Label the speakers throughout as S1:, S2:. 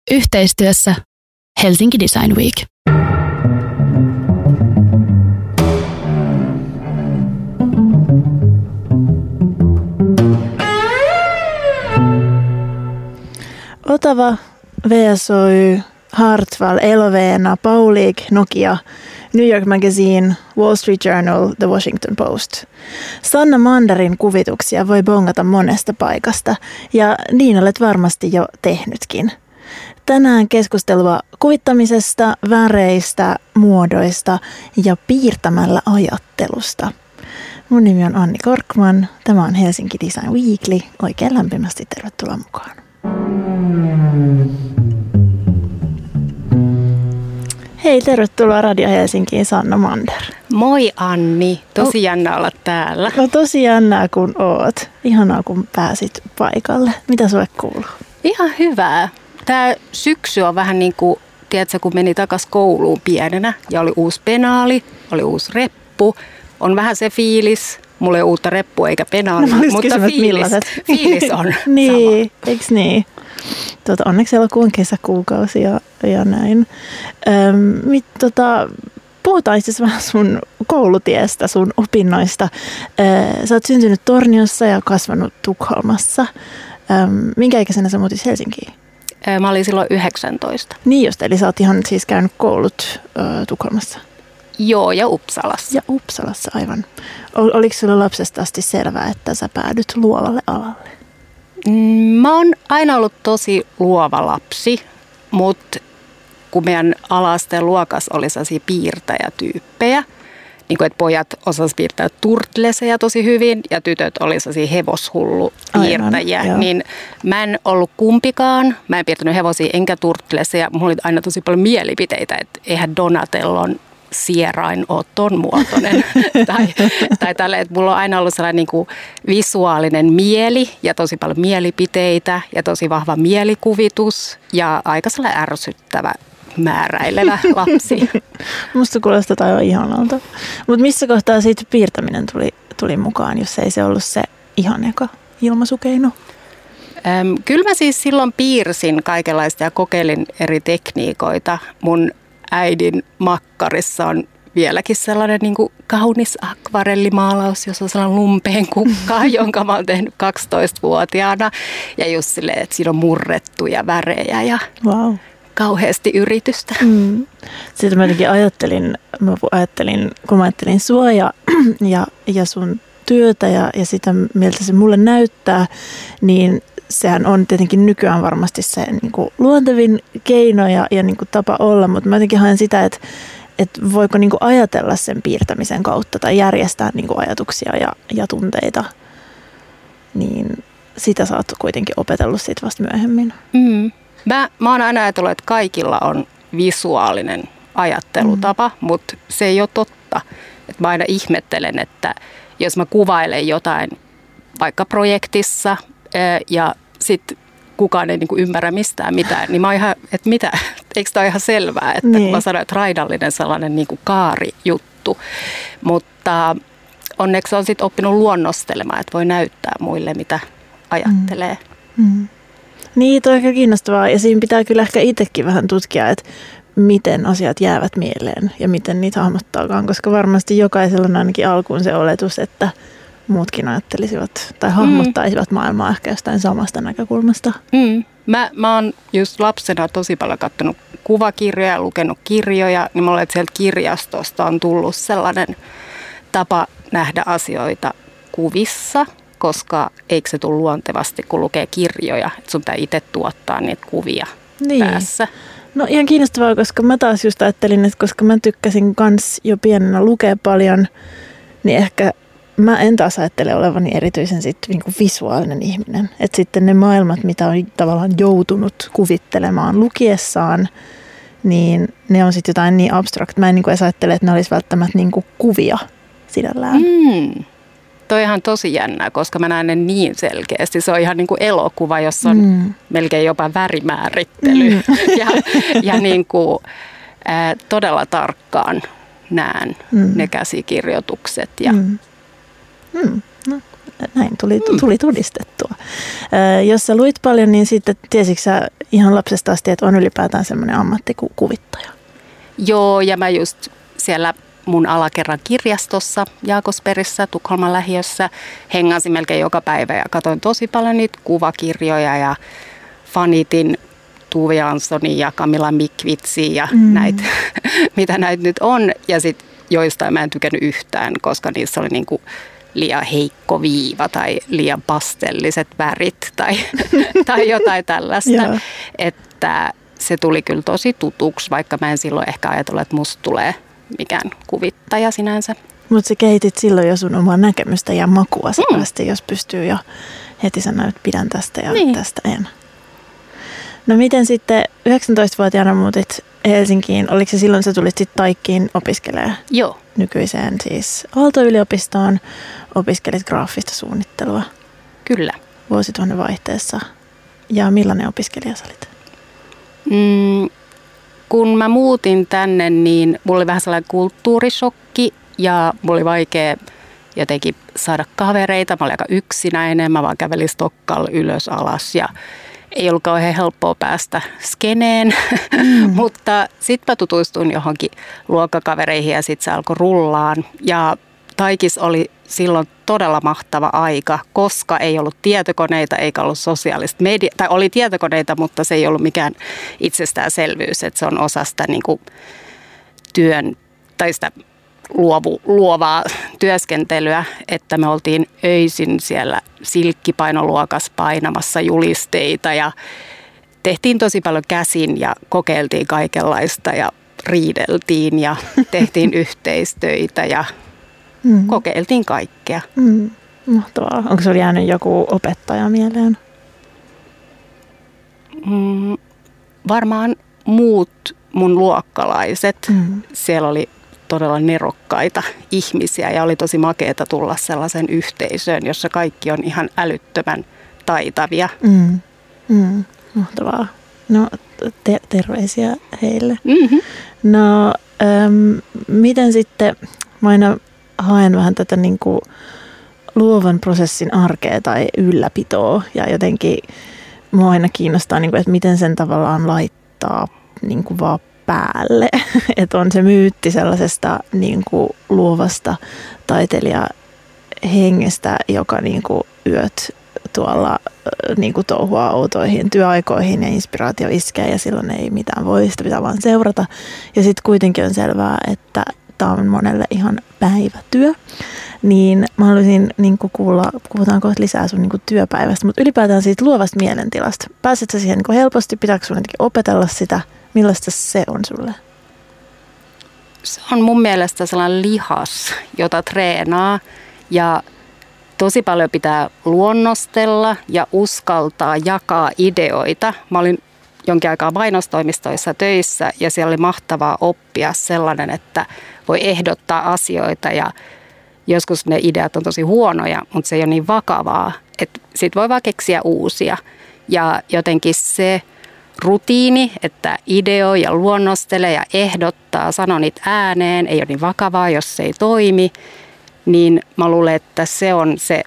S1: Yhteistyössä Helsinki Design Week.
S2: Otava, VSOY, Hartwall, Elovena, Paulig, Nokia, New York Magazine, Wall Street Journal, The Washington Post. Sanna Manderin kuvituksia voi bongata monesta paikasta ja niin olet varmasti jo tehnytkin. Tänään keskustelua kuvittamisesta, väreistä, muodoista ja piirtämällä ajattelusta. Mun nimi on Anni Korkman, tämä on Helsinki Design Weekly. Oikein lämpimästi tervetuloa mukaan. Hei, tervetuloa Radio Helsinkiin, Sanna Mander.
S3: Moi Anni, tosi jännä olla täällä.
S2: No tosi jännää kun oot. Ihanaa kun pääsit paikalle. Mitä sulle kuuluu?
S3: Ihan hyvää. Tää syksy on vähän niin kuin, tiedätkö, kun meni takas kouluun pienenä ja oli uusi penaali, oli uusi reppu. On vähän se fiilis. Mulla ei ole uutta reppua eikä penaalia, mutta fiilis on
S2: niin, sama. Eiks niin? Onneksi elokuun kesäkuukausi ja näin. Puhutaan itse asiassa vähän sun koulutiestä, sun opinnoista. Sä oot syntynyt Torniossa ja kasvanut Tukholmassa. Minkä ikäisenä sä muutit Helsinkiin?
S3: Mä olin silloin 19.
S2: Niin just, eli sä oot ihan siis käynyt koulut Tukholmassa.
S3: Joo, ja Uppsalassa.
S2: Ja Uppsalassa, aivan. Oliko sulle lapsesta asti selvää, että sä päädyt luovalle alalle?
S3: Mä oon aina ollut tosi luova lapsi, mutta kun meidän ala-asteen luokassa oli sellaisia piirtäjätyyppejä, niin kuin että pojat osasivat piirtää turtleseja tosi hyvin ja tytöt oli sellaisia hevoshullu piirtäjiä, niin mä en ollut kumpikaan. Mä en piirtänyt hevosia enkä turtleseja, mulla oli aina tosi paljon mielipiteitä, että eihän Donatellon sierain ole ton muotoinen. tai tälle, että mulla on aina ollut sellainen niin kuin visuaalinen mieli ja tosi paljon mielipiteitä ja tosi vahva mielikuvitus ja aika sellainen ärsyttävä määräilevä lapsi.
S2: Musta kuulostaa aivan ihanalta. Mutta missä kohtaa siitä piirtäminen tuli mukaan, jos ei se ollut se ihan eka ilmaisukeino?
S3: Kyllä mä siis silloin piirsin kaikenlaista ja kokeilin eri tekniikoita. Mun äidin makkarissa on vieläkin sellainen niin kuin kaunis akvarellimaalaus, jossa on sellainen lumpeen kukka, jonka mä oon tehnyt 12-vuotiaana. Ja just silleen, että siinä on murrettuja värejä ja kauheasti yritystä.
S2: Sitten mä jotenkin ajattelin, kun mä ajattelin sua ja sun työtä ja sitä, miltä se mulle näyttää, niin sehän on tietenkin nykyään varmasti se niin kuin luontevin keino ja niin kuin tapa olla, mutta mä jotenkin haen sitä, että voiko niin kuin ajatella sen piirtämisen kautta tai järjestää niin kuin ajatuksia ja tunteita, niin sitä sä oot kuitenkin opetellut sit vasta myöhemmin.
S3: Mä oon aina ajatellut, että kaikilla on visuaalinen ajattelutapa, mutta se ei ole totta. Et mä aina ihmettelen, että jos mä kuvailen jotain vaikka projektissa ja sitten kukaan ei niinku ymmärrä mistään mitään, niin mä oon ihan, että mitä, eikö tämä ole ihan selvää, että kun mä sanoin, että raidallinen sellainen niinku kaarijuttu, mutta onneksi on sitten oppinut luonnostelemaan, että voi näyttää muille, mitä ajattelee.
S2: Niin, toi on aika kiinnostavaa ja siinä pitää kyllä ehkä itsekin vähän tutkia, että miten asiat jäävät mieleen ja miten niitä hahmottaakaan, koska varmasti jokaisella on ainakin alkuun se oletus, että muutkin ajattelisivat tai hahmottaisivat maailmaa ehkä jostain samasta näkökulmasta.
S3: Mä oon just lapsena tosi paljon katsonut kuvakirjoja ja lukenut kirjoja, niin mulla sieltä kirjastosta on tullut sellainen tapa nähdä asioita kuvissa, koska eikö se tule luontevasti, kun lukee kirjoja, että sun pitää itse tuottaa niitä kuvia päässä.
S2: No ihan kiinnostavaa, koska mä taas just ajattelin, että koska mä tykkäsin kans jo pienenä lukea paljon, niin ehkä mä en taas ajattele olevani erityisen niinku visuaalinen ihminen. Että sitten ne maailmat, mitä on tavallaan joutunut kuvittelemaan lukiessaan, niin ne on sitten jotain niin abstrakt. Mä en niinku edes ajattele, että ne olisi välttämättä niinku kuvia sinällään.
S3: Toi on ihan tosi jännää, koska mä näen ne niin selkeästi. Se on ihan niin kuin elokuva, jossa on melkein jopa värimäärittely. Ja niin kuin, todella tarkkaan näen ne käsikirjoitukset. Ja
S2: No, näin tuli todistettua. Jos sä luit paljon, niin sitten tiesitkö sä ihan lapsesta asti, että on ylipäätään semmoinen ammattikuvittaja?
S3: Joo, ja mä just siellä mun alakerran kirjastossa Jaakosperissä, Tukholman lähiössä, hengasin melkein joka päivä ja katsoin tosi paljon niitä kuvakirjoja ja fanitin Tove Janssonia ja Camilla Mikvitsiä ja näitä, mitä näitä nyt on. Ja sitten joistain mä en tykännyt yhtään, koska niissä oli niinku liian heikko viiva tai liian pastelliset värit tai jotain tällaista. Että se tuli kyllä tosi tutuksi, vaikka mä en silloin ehkä ajatellut, että musta tulee mikään kuvittaja sinänsä.
S2: Mutta sä kehitit silloin jo sun omaa näkemystä ja makua selvästi, jos pystyy jo heti sanoa, että pidän tästä ja tästä en. No miten sitten 19-vuotiaana muutit Helsinkiin? Oliko se silloin, sä tulit sitten Taikkiin opiskelemaan?
S3: Joo. Nykyiseen
S2: siis Aalto-yliopistoon, opiskelit graafista suunnittelua.
S3: Kyllä.
S2: Vuosituhannen vaihteessa. Ja millainen opiskelija sä olit?
S3: Kun mä muutin tänne, niin mulla oli vähän sellainen kulttuurishokki ja mulla oli vaikea jotenkin saada kavereita. Mä olin aika yksinäinen, mä vaan kävelin Stockalla ylös alas ja ei ollut kauhean helppoa päästä skeneen, mutta sitten mä tutustuin johonkin luokkakavereihin ja sitten se alkoi rullaan. Ja Taikis oli silloin todella mahtava aika, koska ei ollut tietokoneita eikä ollut sosiaalista mediaa. Tai oli tietokoneita, mutta se ei ollut mikään itsestäänselvyys, että se on osa sitä niin kuin työn tai sitä luovaa työskentelyä, että me oltiin öisin siellä silkkipainoluokassa painamassa julisteita ja tehtiin tosi paljon käsin ja kokeiltiin kaikenlaista ja riideltiin ja tehtiin yhteistöitä ja kokeiltiin kaikkea.
S2: Mahtavaa. Onko sinulla jäänyt joku opettaja mieleen?
S3: Varmaan muut mun luokkalaiset. Siellä oli todella nerokkaita ihmisiä ja oli tosi makeata tulla sellaisen yhteisöön, jossa kaikki on ihan älyttömän taitavia.
S2: Mahtavaa. No terveisiä heille. No miten sitten, mä aina haen vähän tätä niin kuin luovan prosessin arkea tai ylläpitoa ja jotenkin mua aina kiinnostaa, niin kuin, että miten sen tavallaan laittaa niin kuin vaan päälle. Että on se myytti sellaisesta niin kuin luovasta taiteilijahengestä, joka niin kuin yöt tuolla niin kuin touhua outoihin työaikoihin ja inspiraatio iskee ja silloin ei mitään voi, sitä pitää vaan seurata. Ja sitten kuitenkin on selvää, että tämä on monelle ihan päivätyö. Niin mä haluaisin niin kuin kuulla, puhutaan kohta lisää sun niin kuin työpäivästä, mutta ylipäätään siitä luovasta mielentilasta. Pääset sä siihen niin kuin helposti, pitääkö sun jotenkin opetella sitä? Millaista se on sulle?
S3: Se on mun mielestä sellainen lihas, jota treenaa ja tosi paljon pitää luonnostella ja uskaltaa jakaa ideoita. Mä olin jonkin aikaa mainostoimistoissa töissä ja siellä oli mahtavaa oppia sellainen, että voi ehdottaa asioita ja joskus ne ideat on tosi huonoja, mutta se ei ole niin vakavaa, että sit voi vaan keksiä uusia ja jotenkin se rutiini, että ideoi ja luonnostelee ja ehdottaa, sanoo niitä ääneen, ei ole niin vakavaa, jos se ei toimi, niin mä luulen, että se on se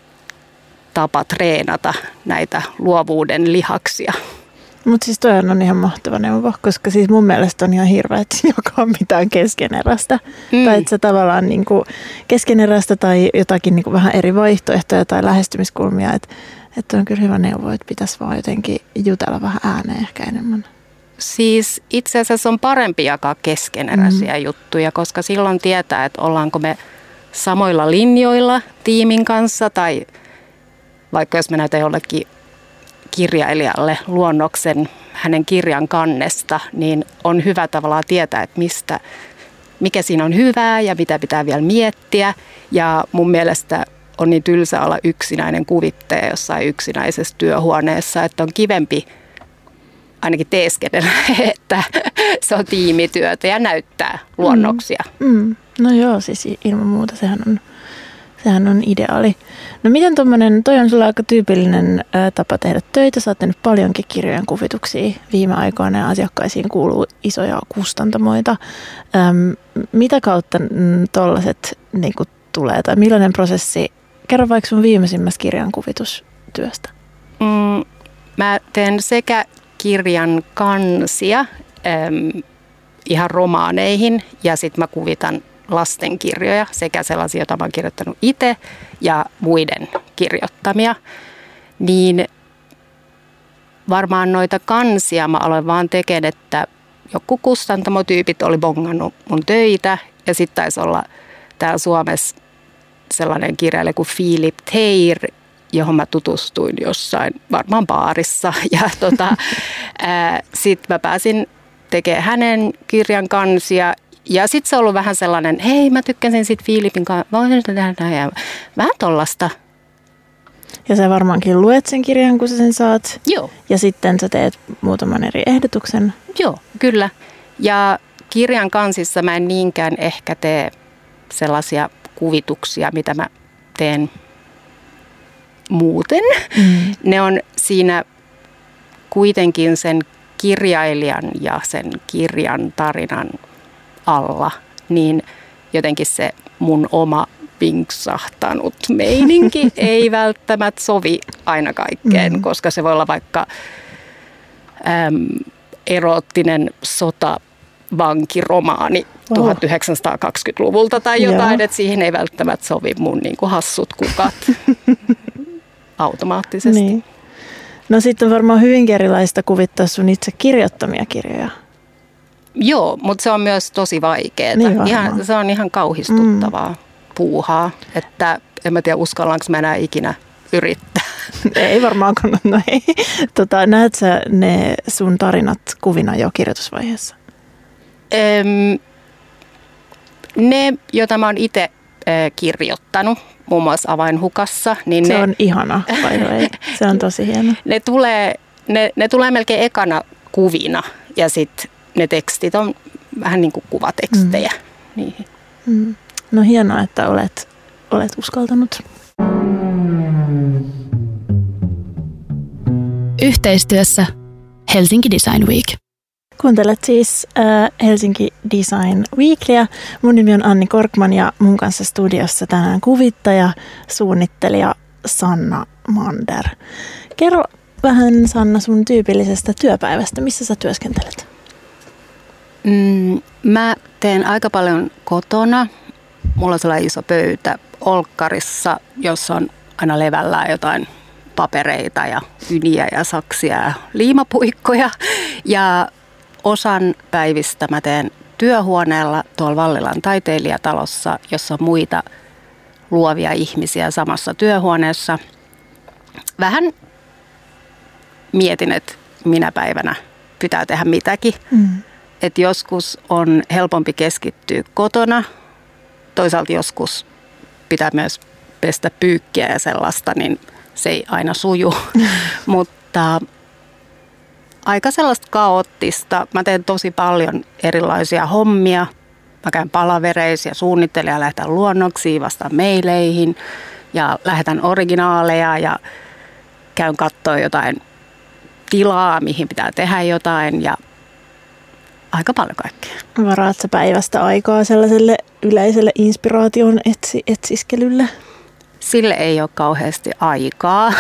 S3: tapa treenata näitä luovuuden lihaksia.
S2: Mutta siis toi on ihan mahtava neuvo, koska siis mun mielestä on ihan hirveä, että joka on mitään keskeneräistä. Tai että se tavallaan niinku keskeneräistä tai jotakin niinku vähän eri vaihtoehtoja tai lähestymiskulmia, että on kyllä hyvä neuvo, että pitäisi vaan jotenkin jutella vähän ääneen ehkä enemmän.
S3: Siis itse asiassa on parempi jakaa keskeneräisiä juttuja, koska silloin tietää, että ollaanko me samoilla linjoilla tiimin kanssa tai vaikka jos me näytän jollekin kirjailijalle luonnoksen hänen kirjan kannesta, niin on hyvä tavallaan tietää, että mikä siinä on hyvää ja mitä pitää vielä miettiä. Ja mun mielestä on niin tylsä olla yksinäinen kuvittaja jossain yksinäisessä työhuoneessa, että on kivempi ainakin teeskennellä, että se on tiimityötä ja näyttää luonnoksia.
S2: No joo, siis ilman muuta sehän on ideaali. No miten toi on sulla aika tyypillinen tapa tehdä töitä. Sä oot tehnyt paljonkin kirjojen kuvituksia viime aikoina ja asiakkaisiin kuuluu isoja kustantamoita. Mitä kautta tollaset niin kuin tulee tai millainen prosessi? Kerro vaikka sun viimeisimmästä kirjan kuvitustyöstä.
S3: Mä teen sekä kirjan kansia ihan romaaneihin ja sitten mä kuvitan lastenkirjoja sekä sellaisia, joita mä oon kirjoittanut itse ja muiden kirjoittamia, niin varmaan noita kansia mä aloin vaan tekemään, että joku kustantamotyypit oli bongannut mun töitä ja sitten taisi olla täällä Suomessa sellainen kirjailija kuin Philip Thayer, johon mä tutustuin jossain varmaan baarissa ja sitten mä pääsin tekemään hänen kirjan kansia ja sitten se on ollut vähän sellainen, hei mä tykkäsin sitten Philipin kanssa, voisin tehdä näin ja vähän tollasta.
S2: Ja sä varmaankin luet sen kirjan, kun sä sen saat.
S3: Joo.
S2: Ja sitten sä teet muutaman eri ehdotuksen.
S3: Joo, kyllä. Ja kirjan kansissa mä en niinkään ehkä tee sellaisia kuvituksia, mitä mä teen muuten. Ne on siinä kuitenkin sen kirjailijan ja sen kirjan tarinan alla, niin jotenkin se mun oma vinksahtanut meininki ei välttämättä sovi aina kaikkeen, koska se voi olla vaikka eroottinen sotavankiromaani 1920-luvulta tai jotain, että siihen ei välttämättä sovi mun niin kuin hassut kukat automaattisesti. Niin.
S2: No sitten on varmaan hyvin erilaista kuvittaa sun itse kirjoittamia kirjoja.
S3: Joo, mutta se on myös tosi vaikeaa. Niin se on ihan kauhistuttavaa puuhaa, että en mä tiedä uskallanko mä enää ikinä yrittää.
S2: Ei varmaankaan, no ei. Näet sä ne sun tarinat kuvina jo kirjoitusvaiheessa?
S3: Ne, joita mä oon itse kirjoittanut, muun muassa Avainhukassa. Niin
S2: se on ihana, by the way. Se on tosi hieno.
S3: Ne tulee melkein ekana kuvina ja sitten ne tekstit on vähän niin kuin kuvatekstejä niihin.
S2: No hienoa, että olet uskaltanut.
S1: Yhteistyössä Helsinki Design Week.
S2: Kuuntelet siis Helsinki Design Weeklyä. Mun nimi on Anni Korkman ja mun kanssa studiossa tänään kuvittaja, suunnittelija Sanna Mander. Kerro vähän, Sanna, sun tyypillisestä työpäivästä. Missä sä työskentelet?
S3: Mä teen aika paljon kotona. Mulla on sellainen iso pöytä olkkarissa, jossa on aina levällään jotain papereita ja kyniä ja saksia ja liimapuikkoja. Ja osan päivistä mä teen työhuoneella tuolla Vallilan taiteilijatalossa, jossa on muita luovia ihmisiä samassa työhuoneessa. Vähän mietin, että minä päivänä pitää tehdä mitäkin. Että joskus on helpompi keskittyä kotona. Toisaalta joskus pitää myös pestä pyykkiä ja sellaista, niin se ei aina suju. Mutta aika sellaista kaoottista. Mä teen tosi paljon erilaisia hommia. Mä käyn palavereissa ja suunnittelen ja lähetän luonnoksia, vastaan meileihin ja lähetän originaaleja ja käyn katsoa jotain tilaa, mihin pitää tehdä jotain ja aika paljon kaikkea.
S2: Varaat sä päivästä aikaa sellaiselle yleiselle inspiraation etsiskelylle?
S3: Sille ei ole kauheasti aikaa,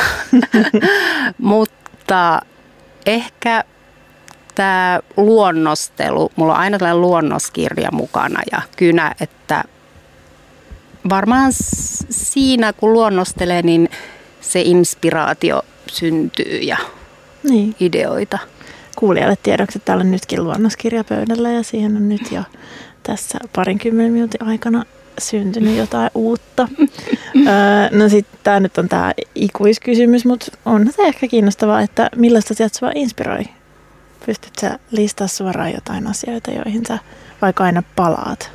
S3: mutta ehkä tämä luonnostelu, mulla on aina tällainen luonnoskirja mukana ja kynä, että varmaan siinä kun luonnostelee, niin se inspiraatio syntyy ja ideoita.
S2: Kuulijalle tiedoksi, että täällä on nytkin luonnoskirja pöydällä ja siihen on nyt jo tässä 20 minuutin aikana syntynyt jotain uutta. No sitten tämä nyt on tämä ikuiskysymys, mutta on se ehkä kiinnostavaa, että millaista sieltä sua inspiroi? Pystyt sä listaa suoraan jotain asioita, joihin sä vaikka aina palaat?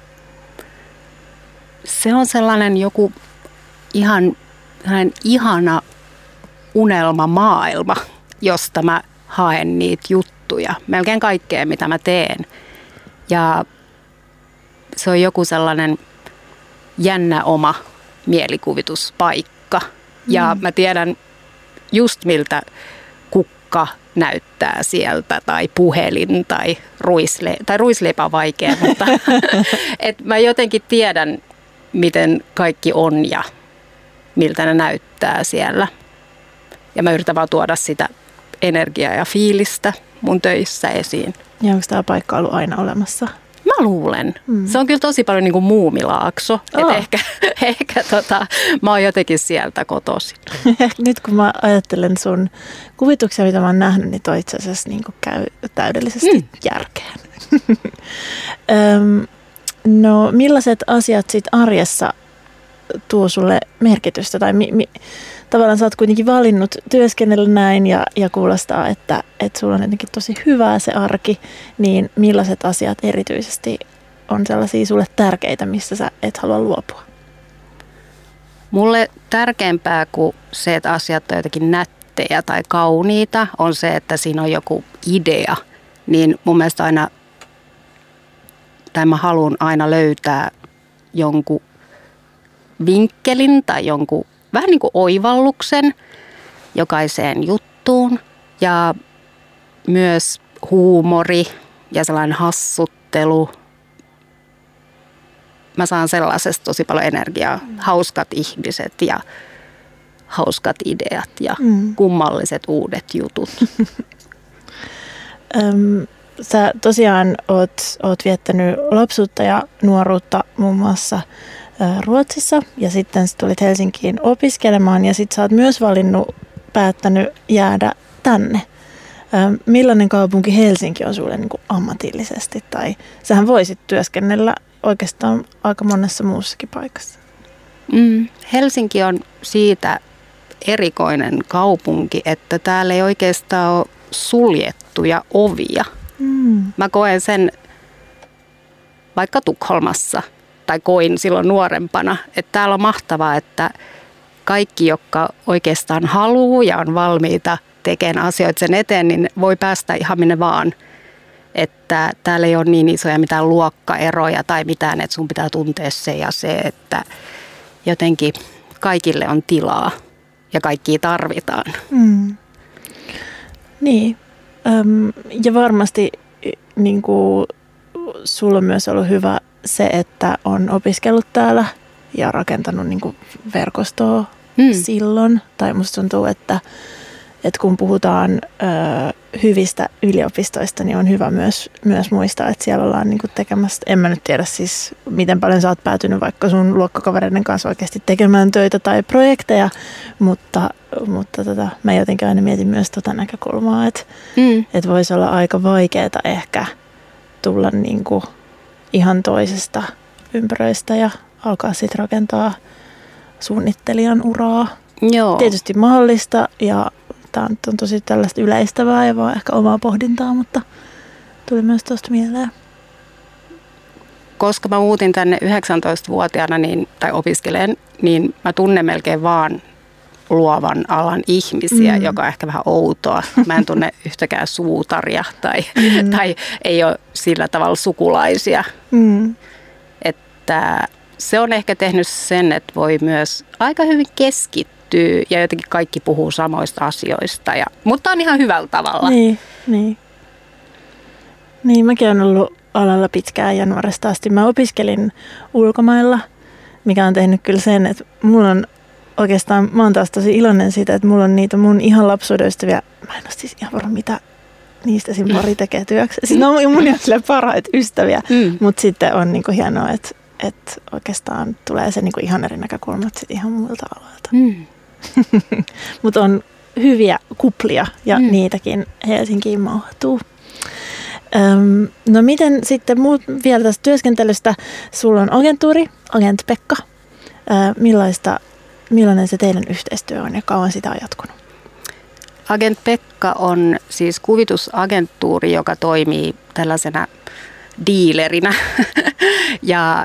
S3: Se on sellainen joku ihana unelmamaailma, josta mä haen niitä juttuja. Melkein kaikkea, mitä mä teen. Ja se on joku sellainen jännä oma mielikuvituspaikka. Ja mä tiedän just miltä kukka näyttää sieltä, tai puhelin, tai ruisleipä on vaikea, mutta et mä jotenkin tiedän, miten kaikki on ja miltä ne näyttää siellä. Ja mä yritän vaan tuoda sitä energiaa ja fiilistä mun töissä esiin.
S2: Ja onko tämä paikka ollut aina olemassa?
S3: Mä luulen. Se on kyllä tosi paljon niin kuin Muumilaakso. Että ehkä mä oon jotenkin sieltä kotoisin.
S2: Nyt kun mä ajattelen sun kuvituksia, mitä mä oon nähnyt, niin toi itse asiassa niin kuin käy täydellisesti järkeen. No millaiset asiat sit arjessa tuo sulle merkitystä? Tai tavallaan sä oot kuitenkin valinnut työskennellä näin ja kuulostaa, että sulla on jotenkin tosi hyvää se arki, niin millaiset asiat erityisesti on sellaisia sulle tärkeitä, missä sä et halua luopua?
S3: Mulle tärkeämpää kuin se, että asiat on jotenkin nättejä tai kauniita, on se, että siinä on joku idea. Niin mun mielestä mä haluan aina löytää jonkun vinkkelin tai jonkun vähän niin kuin oivalluksen jokaiseen juttuun. Ja myös huumori ja sellainen hassuttelu. Mä saan sellaisesta tosi paljon energiaa. Hauskat ihmiset ja hauskat ideat ja kummalliset uudet jutut.
S2: Sä tosiaan oot viettänyt lapsuutta ja nuoruutta muun muassa Ruotsissa ja sitten tulit Helsinkiin opiskelemaan ja sitten sä oot myös päättänyt jäädä tänne. Millainen kaupunki Helsinki on sulle niin kuin ammatillisesti? Tai sähän voisit työskennellä oikeastaan aika monessa muussakin paikassa.
S3: Helsinki on siitä erikoinen kaupunki, että täällä ei oikeastaan ole suljettuja ovia. Mä koen sen vaikka Tukholmassa, tai koin silloin nuorempana, että täällä on mahtavaa, että kaikki, jotka oikeastaan haluaa ja on valmiita tekemään asioita sen eteen, niin voi päästä ihan minne vaan. Että täällä ei ole niin isoja mitään luokkaeroja tai mitään, että sun pitää tuntea se ja se, että jotenkin kaikille on tilaa ja kaikkia tarvitaan.
S2: Niin. Ja varmasti niin kuin, sulla on myös ollut hyvä se, että on opiskellut täällä ja rakentanut niin kuin verkostoa silloin. Tai musta tuntuu, että kun puhutaan hyvistä yliopistoista, niin on hyvä myös muistaa, että siellä ollaan niin kuin tekemässä. En mä nyt tiedä siis, miten paljon sä oot päätynyt vaikka sun luokkakavereiden kanssa oikeasti tekemään töitä tai projekteja, mutta mä jotenkin aina mietin myös tota näkökulmaa, että voisi olla aika vaikeaa ehkä tulla niin kuin ihan toisesta ympäröistä ja alkaa sitten rakentaa suunnittelijan uraa.
S3: Joo.
S2: Tietysti mahdollista ja tämä on tosi tällaista yleistävää ja vaan ehkä omaa pohdintaa, mutta tuli myös tuosta mieleen.
S3: Koska mä muutin tänne 19-vuotiaana tai opiskelen, niin mä tunnen melkein vaan luovan alan ihmisiä, joka on ehkä vähän outoa. Mä en tunne yhtäkään suutaria tai ei ole sillä tavalla sukulaisia. Että se on ehkä tehnyt sen, että voi myös aika hyvin keskittyä ja jotenkin kaikki puhuu samoista asioista, mutta on ihan hyvällä tavalla.
S2: Niin, mäkin olen ollut alalla pitkään ja nuoresta asti. Mä opiskelin ulkomailla, mikä on tehnyt kyllä sen, että mulla on oikeastaan, mä oon taas tosi iloinen siitä, että mulla on niitä mun ihan lapsuuden ystäviä. Mä en ole siis ihan varma, mitä niistä siinä pari tekee työksi. Siis ne on mun ihan parhaita ystäviä, mutta sitten on niinku hienoa, että oikeastaan tulee se niinku ihan eri näkökulmat sit ihan muilta aloilta. Mutta on hyviä kuplia ja niitäkin Helsinkiin mahtuu. No miten sitten vielä tästä työskentelystä? Sulla on agentuuri, Agent Pekka. Millainen se teidän yhteistyö on ja kauan sitä on jatkunut?
S3: Agent Pekka on siis kuvitusagentuuri, joka toimii tällaisena diilerinä ja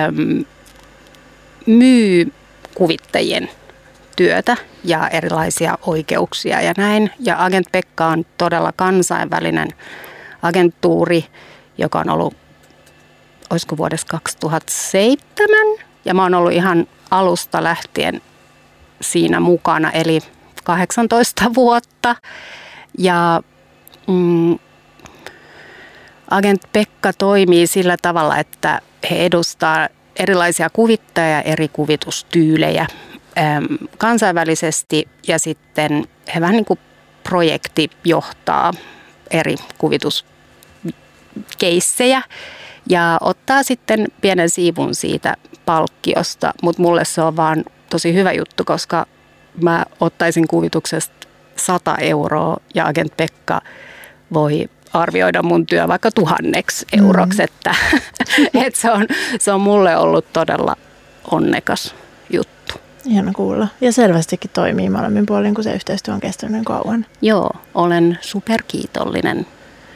S3: myy kuvittajien työtä ja erilaisia oikeuksia ja näin. Ja Agent Pekka on todella kansainvälinen agentuuri, joka on ollut, olisiko vuodessa 2007, ja mä oon ollut ihan alusta lähtien siinä mukana, eli 18 vuotta. Ja Agent Pekka toimii sillä tavalla, että he edustaa erilaisia kuvittajia, eri kuvitustyylejä kansainvälisesti, ja sitten he vähän niin kuin projekti johtaa eri kuvituskeissejä ja ottaa sitten pienen siivun siitä palkkiosta, mutta mulle se on vaan tosi hyvä juttu, koska mä ottaisin kuvituksesta 100 euroa ja Agent Pekka voi arvioida mun työ vaikka 1000 euroksi, että se on mulle ollut todella onnekas juttu.
S2: Ihana kuulla. Ja selvästikin toimii molemmin puolin, kun se yhteistyö on kestänyt niin kauan.
S3: Joo, olen superkiitollinen.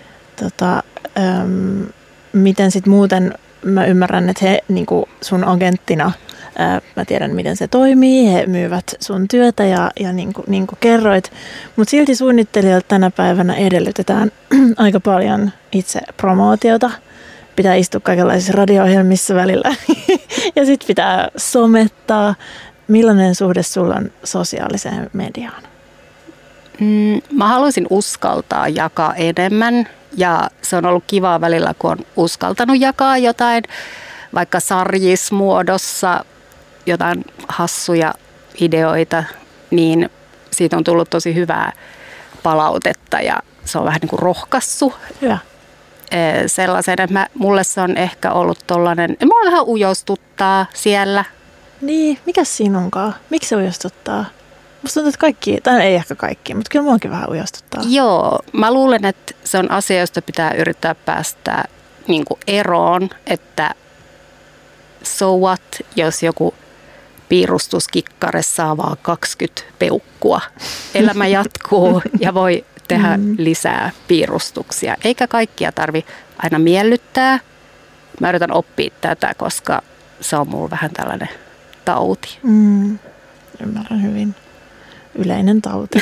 S2: Miten sitten muuten, mä ymmärrän, että he niin kuin sun agenttina, mä tiedän miten se toimii, he myyvät sun työtä ja niin kuin kerroit, mutta silti suunnittelijalta tänä päivänä edellytetään aika paljon itse promootiota. Pitää istua kaikenlaisissa radio-ohjelmissa välillä ja sitten pitää somettaa. Millainen suhde sulla on sosiaaliseen mediaan?
S3: Mä haluaisin uskaltaa jakaa enemmän ja se on ollut kivaa välillä, kun on uskaltanut jakaa jotain, vaikka sarjismuodossa, jotain hassuja ideoita, niin siitä on tullut tosi hyvää palautetta ja se on vähän niin kuin rohkaissut.
S2: Hyvä.
S3: Sellaisen, että mulle se on ehkä ollut tollainen, mua vähän ujostuttaa siellä.
S2: Niin, mikä siinä onkaan? Miksi se ujostuttaa? Musta tuntuu, että kaikki, tai ei ehkä kaikki, mutta kyllä muakin vähän ujostuttaa.
S3: Joo, mä luulen, että se on asia, josta pitää yrittää päästä niin kuin eroon, että so what, jos joku piirustuskikkare saa vaan 20 peukkua. Elämä jatkuu ja voi tehdä lisää piirustuksia. Eikä kaikkia tarvi aina miellyttää. Mä yritän oppia tätä, koska se on mulla vähän tällainen tauti.
S2: Ymmärrän hyvin. Yleinen tauti.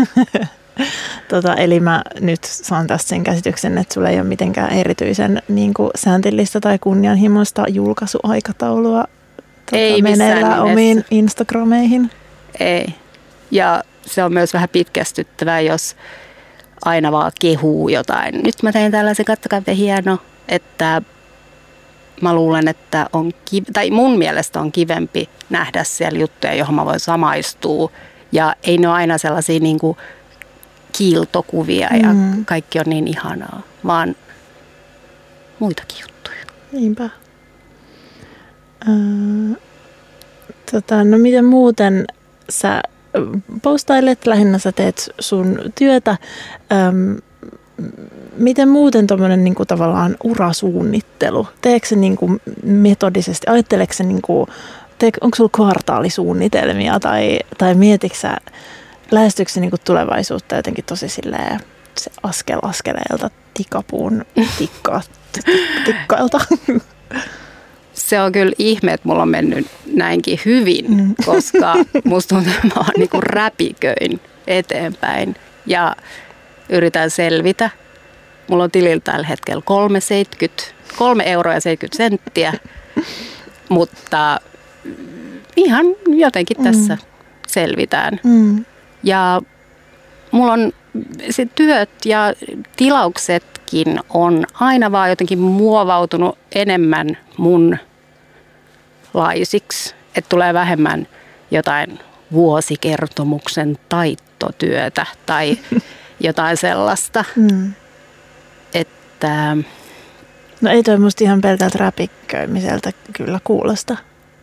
S2: Eli mä nyt saan tästä sen käsityksen, että sulla ei ole mitenkään erityisen niin kuin sääntillistä tai kunnianhimoista julkaisuaikataulua
S3: ei
S2: meneillään omiin Instagrameihin.
S3: Ei. Ja se on myös vähän pitkästyttävää, jos aina vaan kehuu jotain. Nyt mä tein tällaisen, katsokaa miten hieno, että mä luulen, että tai mun mielestä on kivempi nähdä siellä juttuja, johon mä voin samaistua. Ja ei ne ole aina sellaisia niin kuin kiiltokuvia ja kaikki on niin ihanaa, vaan muitakin juttuja.
S2: Niinpä. No miten muuten sä postailet, lähinnä sä teet sun työtä. Miten muuten tuommoinen niinku tavallaan urasuunnittelu? Teekö se niinku metodisesti? Ajatteleeko se, niinku, onko sulla kvartaalisuunnitelmia tai mietitkö sä, lähestyykö se niinku tulevaisuutta jotenkin tosi silleen, se askel askeleelta tikapuun tikkailta?
S3: Se on kyllä ihme, että mulla on mennyt näinkin hyvin, koska musta tuntuu, että mä oon niinku räpiköin eteenpäin ja yritän selvitä. Mulla on tilillä tällä hetkellä 3 euroa ja 70 senttiä, mutta ihan jotenkin tässä selvitään. Ja mulla on se työt ja tilauksetkin on aina vaan jotenkin muovautunut enemmän mun laisiksi, että tulee vähemmän jotain vuosikertomuksen taittotyötä tai jotain sellaista. Että
S2: no ei toi musta ihan pelkältä räpikköimiseltä kyllä kuulosta.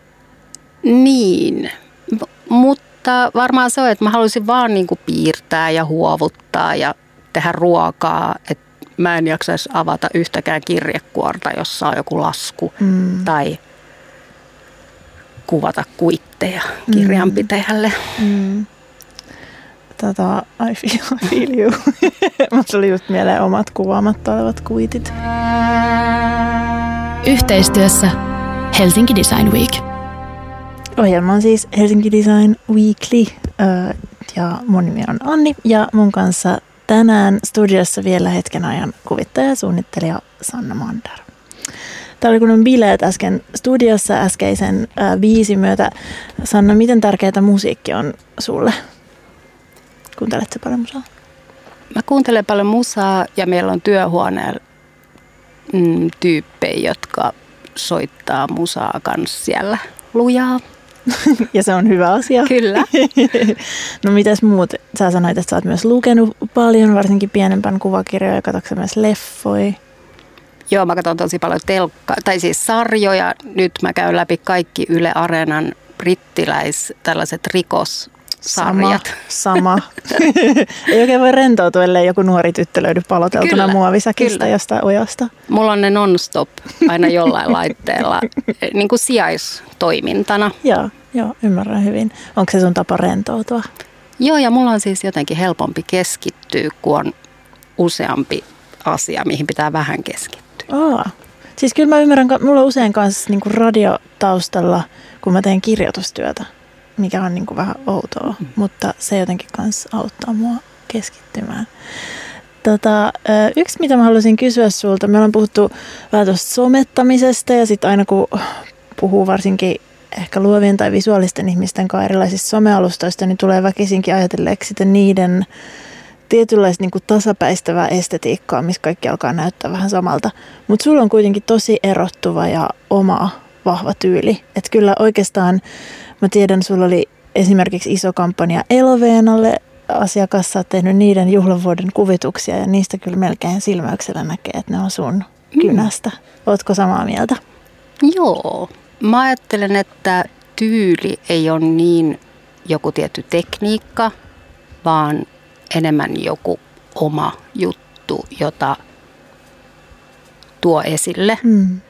S3: Niin, mutta varmaan se on, että mä haluaisin vaan niinku piirtää ja huovuttaa ja tehdä ruokaa, että mä en jaksaisi avata yhtäkään kirjekuorta, jossa on joku lasku tai kuvata kuitteja kirjanpitäjälle.
S2: I feel you. Musta tuli just mieleen omat kuvaamatta olevat kuitit.
S1: Yhteistyössä Helsinki Design Week.
S2: Ohjelma on siis Helsinki Design Weekly ja mun nimi on Anni ja mun kanssa tänään studiossa vielä hetken ajan kuvittaja ja suunnittelija Sanna Mandar. Tää oli kun bileet äsken studiossa äskeisen biisin myötä. Sanna, miten tärkeää musiikki on sulle? Kuunteletko paljon musaa?
S3: Mä kuuntelen paljon musaa ja meillä on työhuoneella tyyppejä, jotka soittaa musaa kanssa siellä lujaa.
S2: Ja se on hyvä asia.
S3: Kyllä.
S2: No mitäs muut? Sä sanoit, että sä oot myös lukenut paljon, varsinkin pienempän kuvakirjoja. Katsotko sä myös leffoja?
S3: Joo, mä katson tosi paljon sarjoja. Nyt mä käyn läpi kaikki Yle Areenan tällaiset rikossarjat.
S2: Sama. Ei oikein voi rentoutua, ellei joku nuori tyttö löydy paloteltuna muovisäkistä jostain ojasta.
S3: Mulla on ne non-stop aina jollain laitteella, niin kuin sijaistoimintana.
S2: Joo, ymmärrän hyvin. Onko se sun tapa rentoutua?
S3: Joo, ja mulla on siis jotenkin helpompi keskittyä, kun on useampi asia, mihin pitää vähän keskittyä.
S2: Siis kyllä mä ymmärrän, mulla on usein kanssa niin kuin radiotaustalla, kun mä teen kirjoitustyötä, mikä on niin kuin vähän outoa, mutta se jotenkin kanssa auttaa mua keskittymään. Yksi, mitä mä haluaisin kysyä sulta, me ollaan puhuttu vähän tuosta somettamisesta ja sitten aina kun puhuu varsinkin ehkä luovien tai visuaalisten ihmisten kanssa erilaisista somealustoista, niin tulee väkisinkin ajatelleeksi sitten niiden tietynlaista niin kuin tasapäistävää estetiikkaa, missä kaikki alkaa näyttää vähän samalta. Mutta sulla on kuitenkin tosi erottuva ja oma vahva tyyli. Että kyllä oikeastaan, mä tiedän, sulla oli esimerkiksi iso kampanja Eloveenalle. Asiakas, sä oot tehnyt niiden juhlavuoden kuvituksia ja niistä kyllä melkein silmäyksellä näkee, että ne on sun kynästä. Ootko samaa mieltä?
S3: Joo. Mä ajattelen, että tyyli ei ole niin joku tietty tekniikka, vaan enemmän joku oma juttu, jota tuo esille.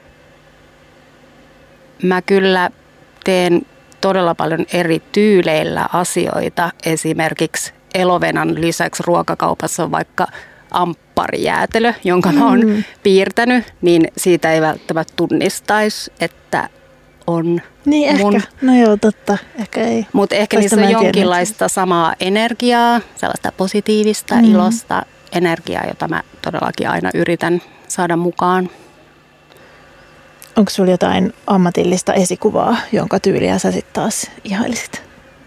S3: Mä kyllä teen todella paljon eri tyyleillä asioita. Esimerkiksi Elovenan lisäksi ruokakaupassa on vaikka ampparijäätelö, jonka mä oon piirtänyt, niin siitä ei välttämättä tunnistaisi, että on
S2: niin
S3: mun.
S2: Ehkä. No joo, totta. Ehkä ei.
S3: Mutta ehkä niissä on jonkinlaista samaa energiaa, sellaista positiivista, ilosta energiaa, jota mä todellakin aina yritän saada mukaan.
S2: Onko sulla jotain ammatillista esikuvaa, jonka tyyliä sä sitten taas ihailisit?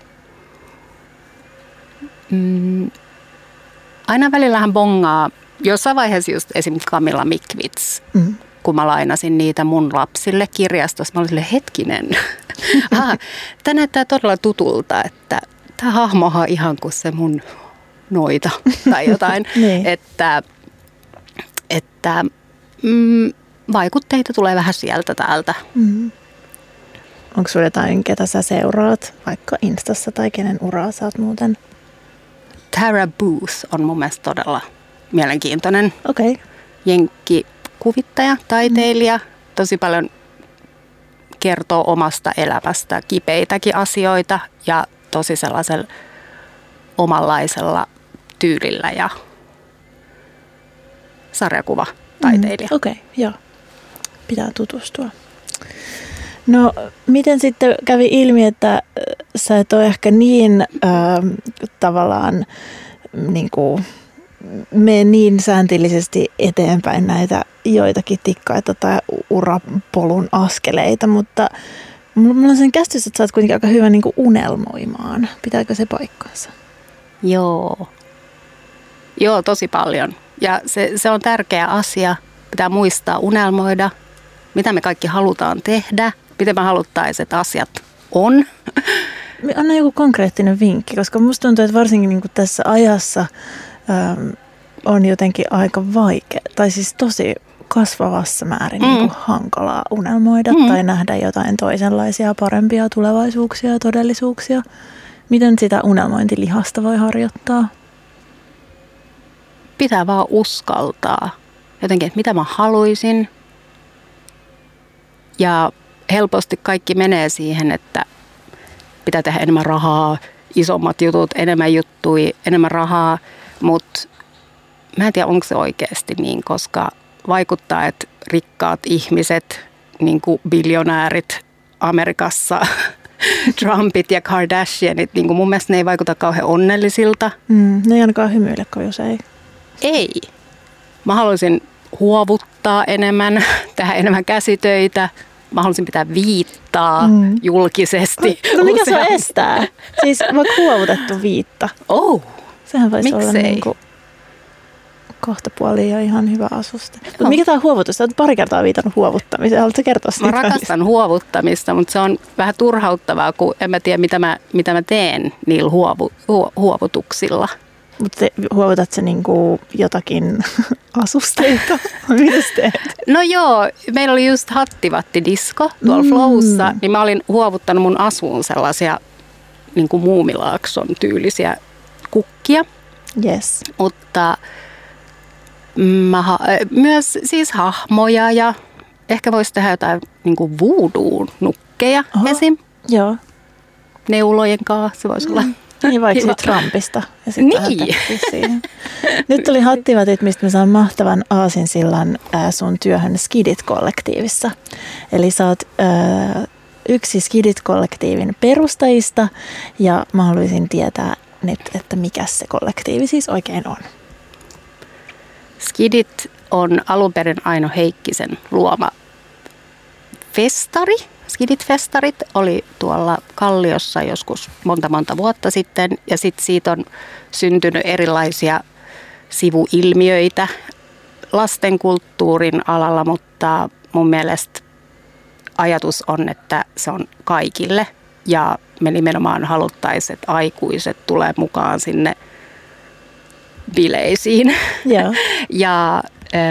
S3: Aina välillähän bongaa. Jossain vaiheessa just esimerkiksi Camilla Mikvits, kun mä lainasin niitä mun lapsille kirjastossa. Mä olin silleen, hetkinen. Tämä näyttää todella tutulta, että tämä hahmohan ihan kuin se mun noita tai jotain.
S2: Niin.
S3: Että vaikutteita tulee vähän sieltä täältä.
S2: Onko sulla jotain, ketä sä seuraat, vaikka Instassa tai kenen uraa sä oot muuten?
S3: Tara Booth on mun mielestä todella mielenkiintoinen.
S2: Okay.
S3: Jenkkikuvittaja, taiteilija. Tosi paljon kertoo omasta elämästä kipeitäkin asioita ja tosi sellaisella omanlaisella tyylillä ja sarjakuvataiteilija.
S2: Okei, joo. Pitää tutustua. No, miten sitten kävi ilmi, että sä et ole ehkä niin tavallaan niin kuin mene niin sääntillisesti eteenpäin näitä joitakin tikkaita tai urapolun askeleita, mutta mulla on sen käsitys, että sä oot kuitenkin aika hyvä niin kuin unelmoimaan. Pitääkö se paikkansa?
S3: Joo, tosi paljon. Ja se on tärkeä asia. Pitää muistaa unelmoida, mitä me kaikki halutaan tehdä, miten me haluttaisiin, että asiat on.
S2: Anna joku konkreettinen vinkki, koska musta tuntuu, että varsinkin niin kuin tässä ajassa on jotenkin aika vaikea, tai siis tosi kasvavassa määrin niin kuin hankalaa unelmoida tai nähdä jotain toisenlaisia, parempia tulevaisuuksia ja todellisuuksia. Miten sitä unelmointilihasta voi harjoittaa?
S3: Pitää vaan uskaltaa jotenkin, että mitä mä haluaisin. Ja helposti kaikki menee siihen, että pitää tehdä enemmän rahaa, isommat jutut, enemmän juttuja, enemmän rahaa. Mutta mä en tiedä, onko se oikeasti niin, koska vaikuttaa, että rikkaat ihmiset, niin kuin biljonäärit Amerikassa, Trumpit ja Kardashianit, niin kuin mun mielestä ne ei vaikuta kauhean onnellisilta.
S2: Ne ei ainakaan hymyile, jos ei.
S3: Ei. Mä haluaisin huovuttaa enemmän, tehdä enemmän käsitöitä. Mä haluaisin pitää viittaa julkisesti.
S2: No mikä se estää? Siis vaikka huovutettu viitta.
S3: Oh,
S2: sehän voisi olla
S3: miksei?
S2: niin kuin kohta puoliin ja ihan hyvä asuste. Mutta mikä tämä huovutus? Olet pari kertaa viitannut huovuttamiseen. Haluatko kertoa siitä?
S3: Mä rakastan huovuttamista, mutta se on vähän turhauttavaa, kun en mä tiedä, mitä mä teen niillä huovutuksilla.
S2: Mutta huovutat se niinku jotakin asusteita? Mitä teet?
S3: No joo, meillä oli just hattivatti-disko tuolla Flowssa, niin mä olin huovuttanut mun asuun sellaisia niin kuin Muumilaakson tyylisiä kukkia.
S2: Yes.
S3: Mutta myös siis hahmoja ja ehkä voisi tehdä jotain niin kuin voodoo-nukkeja esim.
S2: Joo.
S3: Neulojen kanssa se voisi olla.
S2: Niin vaikka siitä Trumpista. Ja niin. Siihen. Nyt tuli hattivatit, mistä mä saan mahtavan aasinsillan sun työhön Skidit-kollektiivissa. Eli sä oot yksi Skidit-kollektiivin perustajista ja mä haluaisin tietää nyt, että mikä se kollektiivi siis oikein on.
S3: Skidit on alun perin Aino Heikkisen luoma festari. Skidit-festarit oli tuolla Kalliossa joskus monta vuotta sitten ja sitten siitä on syntynyt erilaisia sivuilmiöitä lastenkulttuurin alalla, mutta mun mielestä ajatus on, että se on kaikille ja me nimenomaan haluttaisiin, että aikuiset tulee mukaan sinne bileisiin.
S2: Yeah.
S3: Ja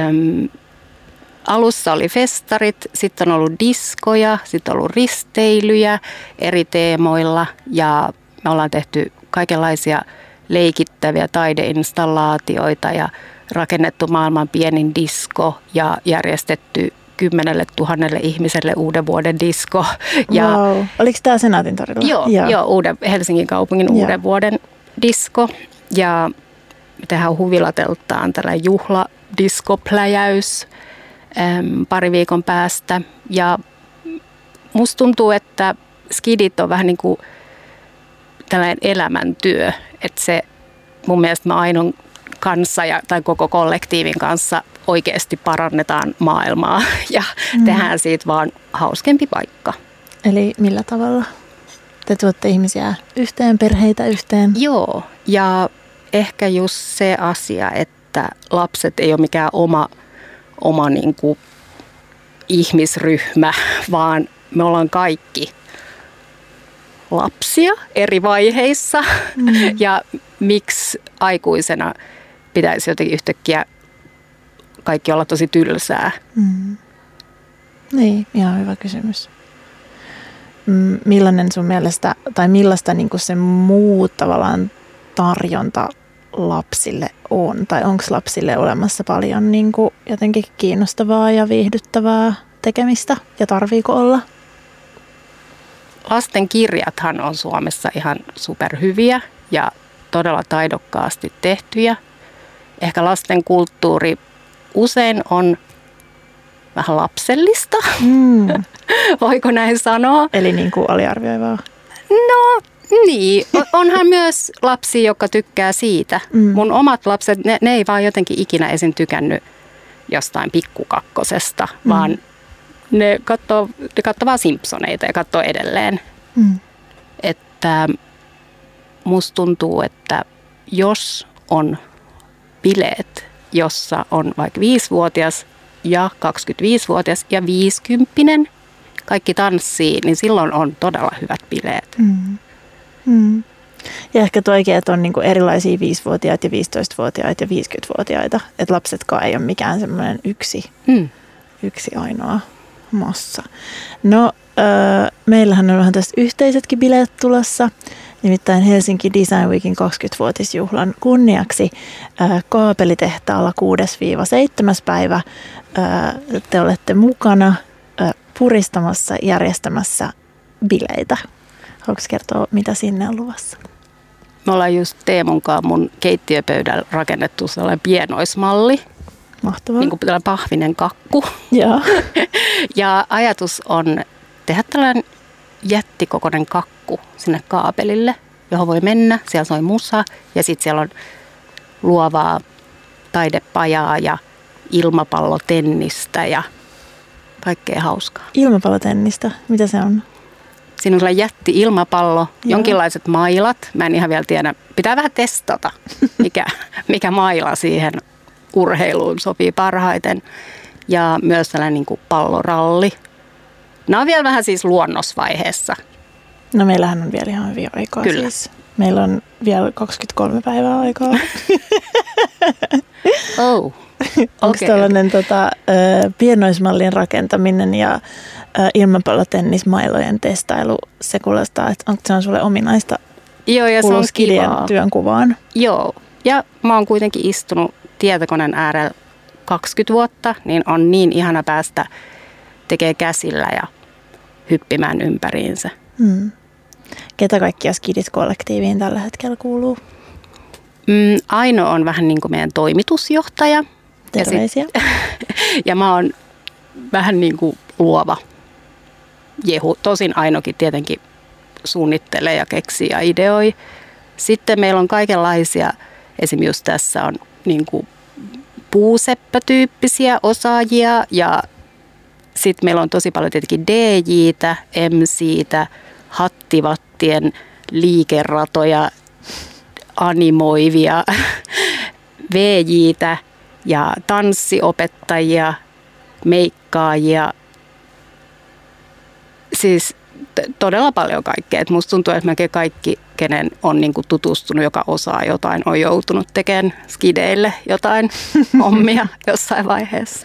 S3: alussa oli festarit, sitten on ollut diskoja, sitten on ollut risteilyjä eri teemoilla ja me ollaan tehty kaikenlaisia leikittäviä taideinstallaatioita ja rakennettu maailman pienin disko ja järjestetty 10 000 ihmiselle uuden vuoden disko. Ja
S2: wow. Oliko tämä Senaatintorilla?
S3: Joo, Helsingin kaupungin uuden vuoden disko ja me tehdään Huvilateltaan tällainen juhladiskopläjäys pari viikon päästä. Ja musta tuntuu, että skidit on vähän niin kuin tällainen elämäntyö. Että se mun mielestä mä Ainon kanssa tai koko kollektiivin kanssa oikeasti parannetaan maailmaa ja tehdään siitä vaan hauskempi paikka.
S2: Eli millä tavalla? Te tuotte ihmisiä yhteen, perheitä yhteen?
S3: Joo, ja ehkä just se asia, että lapset ei ole mikään oma niin kuin ihmisryhmä, vaan me ollaan kaikki lapsia eri vaiheissa. Ja miksi aikuisena pitäisi jotenkin yhtäkkiä kaikki olla tosi tylsää?
S2: Niin, ihan hyvä kysymys. Millainen sun mielestä, tai millaista niin kuin se muu tavallaan tarjonta lapsille on? Tai onko lapsille olemassa paljon niin kuin jotenkin kiinnostavaa ja viihdyttävää tekemistä? Ja tarviiko olla?
S3: Lasten kirjathan on Suomessa ihan superhyviä ja todella taidokkaasti tehtyjä. Ehkä lasten kulttuuri usein on vähän lapsellista, voiko näin sanoa?
S2: Eli niin kuin aliarvioivaa?
S3: No niin, onhan myös lapsi, joka tykkää siitä. Mun omat lapset, ne ei vaan jotenkin ikinä esim. Tykännyt jostain pikkukakkosesta, vaan ne katsoo vaan Simpsoneita ja katsoo edelleen. Että musta tuntuu, että jos on bileet, jossa on vaikka 5-vuotias ja 25-vuotias ja 50-vuotias, kaikki tanssii, niin silloin on todella hyvät bileet.
S2: Ja ehkä toikin, että on niinku erilaisia 5-vuotiaita ja 15-vuotiaita ja 50-vuotiaita. Että lapsetkaan ei ole mikään semmoinen yksi ainoa massa. No, meillähän on vähän tästä yhteisetkin bileet tulossa. Nimittäin Helsinki Design Weekin 20-vuotisjuhlan kunniaksi Kaapelitehtaalla 6-7. päivä te olette mukana puristamassa, järjestämässä bileitä. Haluatko kertoa, mitä sinne on luvassa?
S3: Me ollaan just Teemun kanssa mun keittiöpöydällä rakennettu sellainen pienoismalli.
S2: Mahtavaa.
S3: Niin kuin tällainen pahvinen kakku.
S2: Joo.
S3: Ja ajatus on tehdä tällainen jättikokoinen kakku sinne kaapelille, johon voi mennä. Siellä soi musa ja sitten siellä on luovaa taidepajaa ja ilmapallotennistä ja kaikkea hauskaa.
S2: Ilmapallotennistä? Mitä se on?
S3: Siinä on sellainen jätti-ilmapallo, jonkinlaiset mailat. Mä en ihan vielä tiedä. Pitää vähän testata, mikä maila siihen urheiluun sopii parhaiten. Ja myös tällainen niin kuin palloralli. Nämä on vielä vähän siis luonnosvaiheessa.
S2: No meillähän on vielä ihan hyvin aikaa.
S3: Kyllä.
S2: Siis. Meillä on vielä 23 päivää aikaa.
S3: Oh.
S2: Onko tällainen pienoismallin rakentaminen ja ilmapallotennismailojen testailu, se kuulostaa, että onko se on sulle ominaista?
S3: Joo, ja se on kivaa.
S2: Työnkuvaan?
S3: Joo, ja mä oon kuitenkin istunut tietokoneen äärellä 20 vuotta, niin on niin ihana päästä tekemään käsillä ja hyppimään ympäriinsä.
S2: Ketä kaikkia Skidit-kollektiiviin tällä hetkellä kuuluu?
S3: Aino on vähän niin kuin meidän toimitusjohtaja.
S2: Terveisiä.
S3: Ja mä oon vähän niin kuin luova jehu. Tosin Ainokin tietenkin suunnittelee ja keksii ja ideoi. Sitten meillä on kaikenlaisia, esimerkiksi just tässä on niin kuin puuseppätyyppisiä osaajia ja sitten meillä on tosi paljon tietenkin DJ:tä, MC:tä, hattivattien liikeratoja, animoivia VJ:tä ja tanssiopettajia, meikkaajia. Siis todella paljon kaikkea. Et musta tuntuu, että melkein kaikki, kenen on niinku tutustunut, joka osaa jotain, on joutunut tekemään skideille jotain hommia jossain vaiheessa.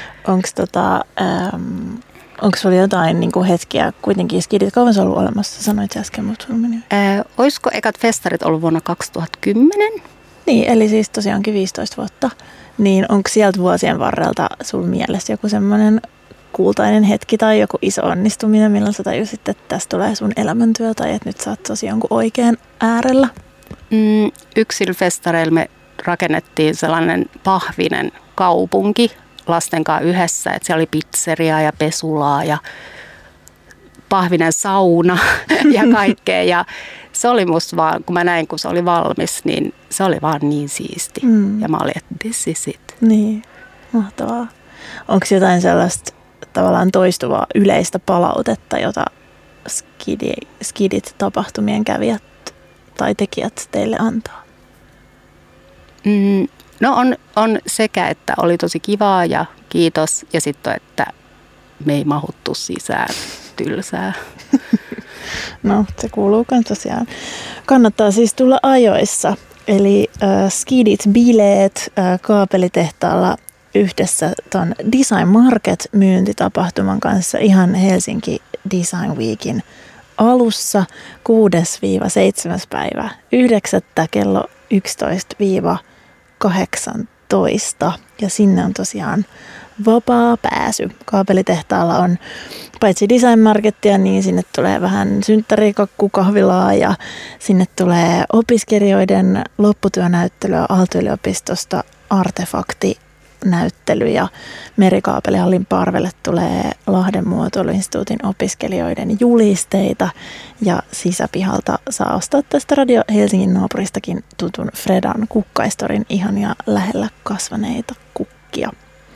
S2: Onko sulla jotain niinku hetkiä kuitenkin skidit? Kauan se on ollut olemassa? Sanoit äsken, mutta sulla meni.
S3: Olisiko ekat festarit ollut vuonna 2010?
S2: Niin, eli siis tosiaankin 15 vuotta. Niin onko sieltä vuosien varrelta sulla mielessä joku semmoinen kultainen hetki tai joku iso onnistuminen, milloin sä tajusit, että tästä tulee sun elämäntyö tai että nyt sä oot tosi jonkun oikean äärellä?
S3: Yksillä festareilla me rakennettiin sellainen pahvinen kaupunki lasten kanssa yhdessä, että siellä oli pizzeria ja pesulaa ja pahvinen sauna ja kaikkea. Ja se oli musta vaan, kun mä näin, kun se oli valmis, niin se oli vaan niin siisti. Ja mä olin, että this is it.
S2: Niin, mahtavaa. Onko jotain sellaista tavallaan toistuvaa yleistä palautetta, jota skidit-tapahtumien kävijät tai tekijät teille antaa?
S3: No on sekä, että oli tosi kivaa ja kiitos. Ja sitten, että me ei mahuttu sisään, tylsää.
S2: No, se kuuluu tosiaan. Kannattaa siis tulla ajoissa. Eli Skidit-bileet kaapelitehtaalla yhdessä ton Design Market-myyntitapahtuman kanssa ihan Helsinki Design Weekin alussa 6-7. päivä 9. kello 11-18. Ja sinne on tosiaan vapaa pääsy. Kaapelitehtaalla on paitsi Design Marketia, niin sinne tulee vähän synttärikakkukahvilaa ja sinne tulee opiskelijoiden lopputyönäyttelyä Aalto-yliopistosta, artefaktinäyttely ja Merikaapelihallin parvelle tulee Lahden muotoiluinstituutin opiskelijoiden julisteita ja sisäpihalta saa ostaa tästä Radio Helsingin naapuristakin tutun Fredan kukkaistorin ihania lähellä kasvaneita kukkia.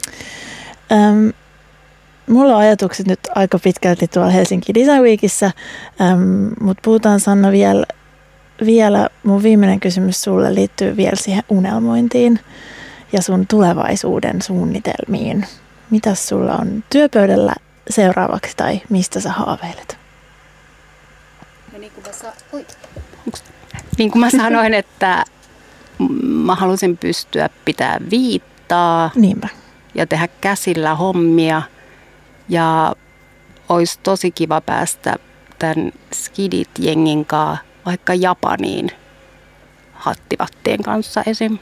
S2: Mulla on ajatukset nyt aika pitkälti tuolla Helsinki Design Weekissä, mutta puhutaan Sanna vielä. Mun viimeinen kysymys sulle liittyy vielä siihen unelmointiin ja sun tulevaisuuden suunnitelmiin. Mitäs sulla on työpöydällä seuraavaksi tai mistä sä haaveilet?
S3: No niin kuin mä sanoin, että mä halusin pystyä pitää viittaa.
S2: Niinpä.
S3: Ja tehdä käsillä hommia. Ja olisi tosi kiva päästä tämän Skidit-jengin kanssa vaikka Japaniin hattivattien kanssa esim.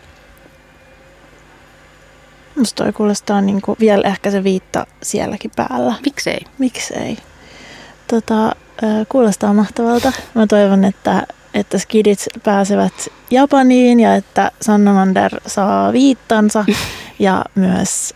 S2: Musta toi kuulostaa niinku vielä ehkä se viitta sielläkin päällä.
S3: Miksei?
S2: Miksei? Kuulostaa mahtavalta. Mä toivon, että skidit pääsevät Japaniin ja että Sanna Mander saa viittansa ja myös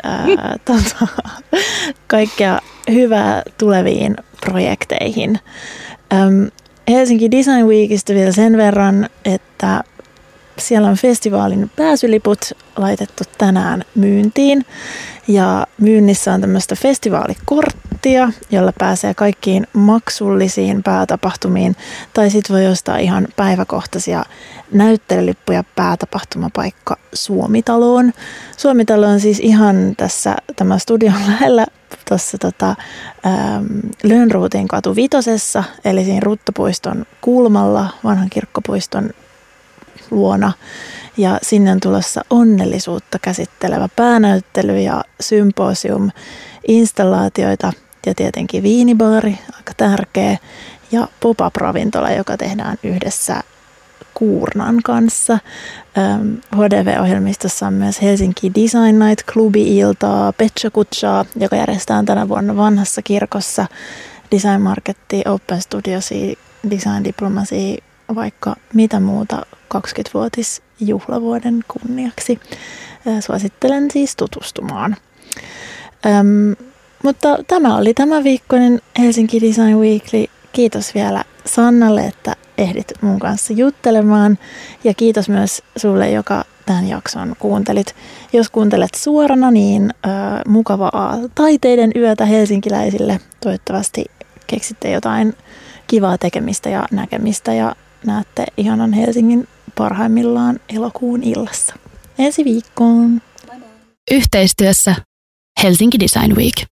S2: kaikkea hyvää tuleviin projekteihin. Helsinki Design Weekistä vielä sen verran, että siellä on festivaalin pääsyliput laitettu tänään myyntiin ja myynnissä on tämmöistä festivaalikorttia, korttia, jolla pääsee kaikkiin maksullisiin päätapahtumiin, tai sitten voi ostaa ihan päiväkohtaisia näyttelylippuja päätapahtumapaikka Suomitaloon. Suomitalo on siis ihan tässä tämä studion lähellä tuossa Lönnrotin katu 5, eli siinä Ruttopuiston kulmalla, vanhan kirkkopuiston luona. Ja sinne on tulossa onnellisuutta käsittelevä päänäyttely ja symposium, installaatioita ja tietenkin viinibaari, aika tärkeä, ja pop-up-ravintola, joka tehdään yhdessä Kuurnan kanssa. HDV-ohjelmistossa on myös Helsinki Design Night klubi-iltaa, Petsä Kutsaa, joka järjestetään tänä vuonna vanhassa kirkossa, Design Marketti, Open Studiosi, Design Diplomacy, vaikka mitä muuta 20-vuotisjuhlavuoden kunniaksi. Suosittelen siis tutustumaan. Mutta tämä oli tämä viikkoinen Helsinki Design Weekly. Kiitos vielä Sannalle, että ehdit mun kanssa juttelemaan. Ja kiitos myös sulle, joka tämän jakson kuuntelit. Jos kuuntelet suorana, niin mukavaa taiteiden yötä helsinkiläisille. Toivottavasti keksitte jotain kivaa tekemistä ja näkemistä ja näette ihanan Helsingin parhaimmillaan elokuun illassa. Ensi viikkoon!
S1: Yhteistyössä Helsinki Design Week.